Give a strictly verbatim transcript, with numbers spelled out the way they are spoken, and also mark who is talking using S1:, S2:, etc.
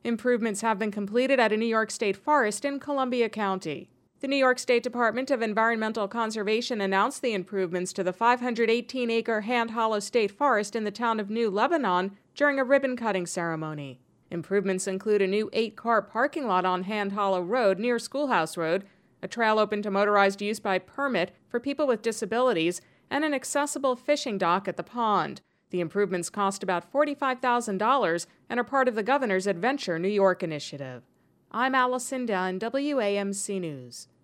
S1: Improvements have been completed at a New York State forest in Columbia County. The New York State Department of Environmental Conservation announced the improvements to the five hundred eighteen acre Hand Hollow State Forest in the town of New Lebanon during a ribbon-cutting ceremony. Improvements include a new eight-car parking lot on Hand Hollow Road near Schoolhouse Road, a trail open to motorized use by permit for people with disabilities, and an accessible fishing dock at the pond. The improvements cost about forty-five thousand dollars and are part of the Governor's Adventure New York initiative. I'm Allison Dunn, W A M C News.